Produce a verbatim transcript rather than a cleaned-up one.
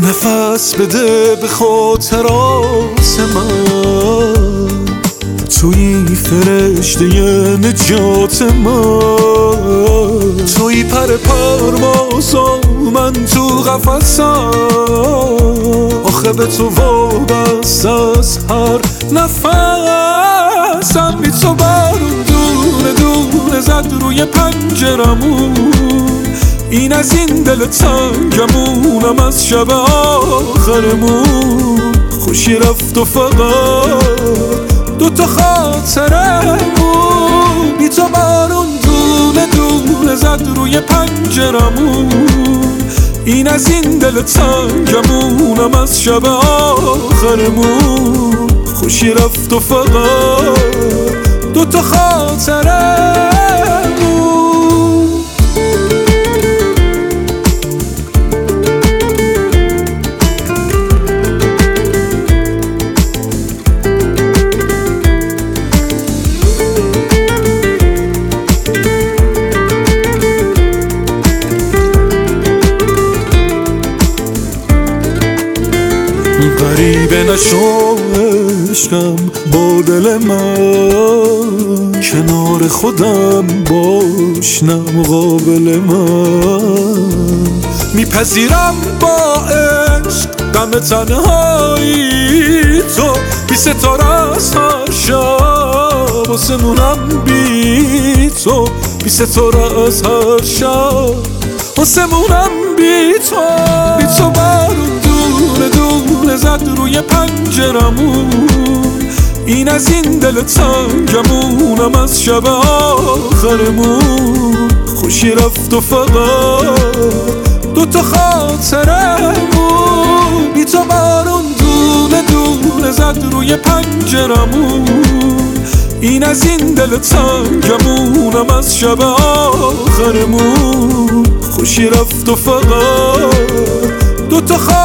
نفس بده به خاطرات من، توی فرشته نجات من، توی پر پروازا من تو قفسم، آخه به تو وابسته از هر نفسم. بی تو بارون دونه دونه زد روی پنجرمون، این از این دل تنگمونم از شب آخرمون. خوشی رفت و فقط دوتا خاطرمون، بی تو بارون دونه دونه زد روی پنجرمون، این از این دل تنگمونم از شب آخرمون. خوشی رفت و فقط دوتا خاطرمون. غریبه نشو عشقم با دل من، کنار خودم باش نه مقابل من. میپذیرم با عشق غم تنهایی تو، بی ستاره از هر شب واسمونم بی تو، بی ستاره از هر شب واسمونم بی تو. بی تو بارون دونه دونه زد روی پنجرمون، این از این دل تنگمونم از شب آخرمون. خوشی رفت و فقط دوتا خاطرمون، بی تو بارون دونه دونه زد روی پنجرمون، این از این دل تنگمونم از شب آخرمون. خوشی رفت و فقط دوتا خاطرمون.